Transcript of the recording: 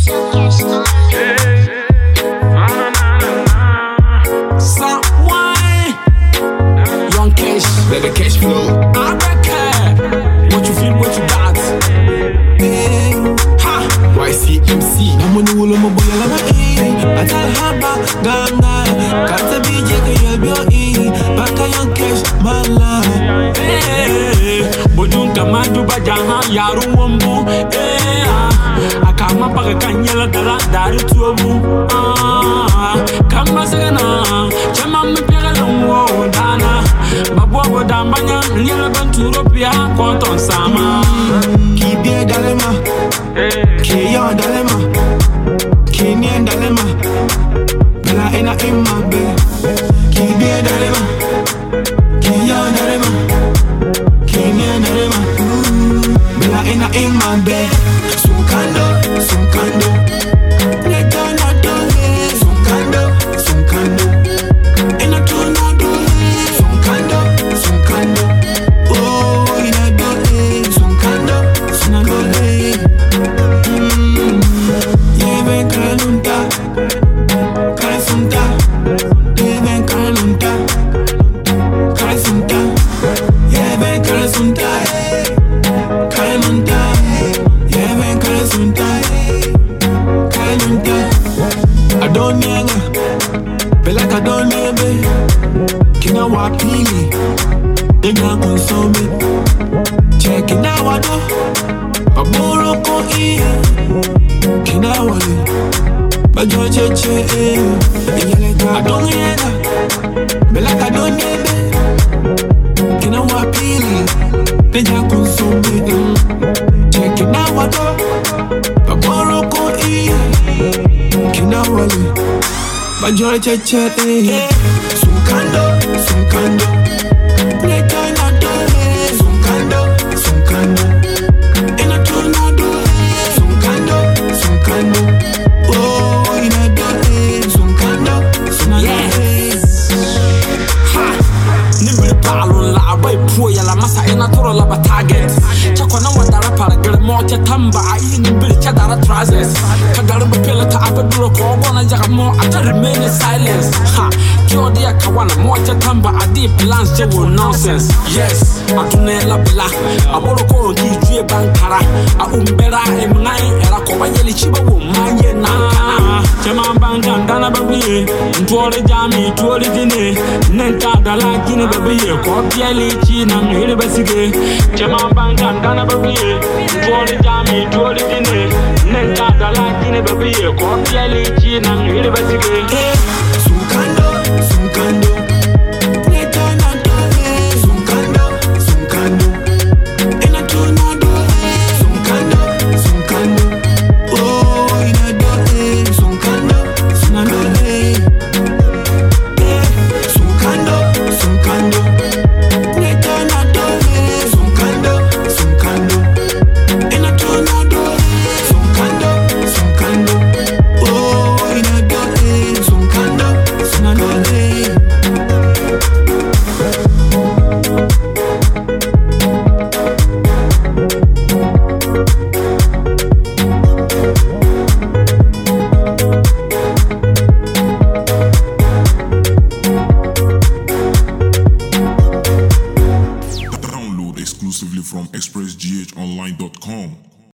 Baby cash flow. I don't care what you feel, what you got. YCMC. I'm on the wall of my boy, I'm a I tell Haba, Ganga, Kata BJ, Kayabi, Baka Young Cash, Mala. Bodun Kamadu Bajaha, Yaru Wumbu. I come up a Kanyala Dari to a boo. Come Masana, Chamam Pelalam, Dana. Babu Dambanya, Lila Banturopia, Quanton Sama. Keep your dilemma. Kiyon dilemma. Kenyan dilemma. Bella in my bed. Keep your dilemma. Kiyon dilemma. Kenyan dilemma. Bella in my bed. Sukando, Sukando. Wapili, they not console me. Check it out, I do. A Morocco, Kinawali, but George, I don't hear that. Belaka, I don't hear that. Kinawapili, they not console me. Check it out, I do. A Morocco, Kinawali, but George, Sukando, Sukando, Netanado, Sukando, Sukando, in a tornado, Sukando, Sukando, oh, in a day, Sukando, Sukando. Yes. Ha! Nimble Palo, La Bay Puya, La Massa, in a Toro Laba target. Chakwana Wadara Paragra, Morta Tamba, I in the Bill Chadara trousers. Kadaraba Pillar to Abaduro, Corona Jagamo, after remaining silence. Ha! Dia Kawana, Morta Tamba, I did plans to nonsense. Yes, I do not bla. I will go to J Bankara. I umbera and nine, and I call my yelly chiba woman. Chama Bangan, Dana Baby, Tori Jami, Tori Dine, Nenta, Dala, Guinea Baby, Copia Lichin, and Hilibasige. Chama Bangan, Dana Baby, Tori Jami, Tori Dine, Nenta, Dala, Guinea Baby, Copia Lichin, and Hilibasige.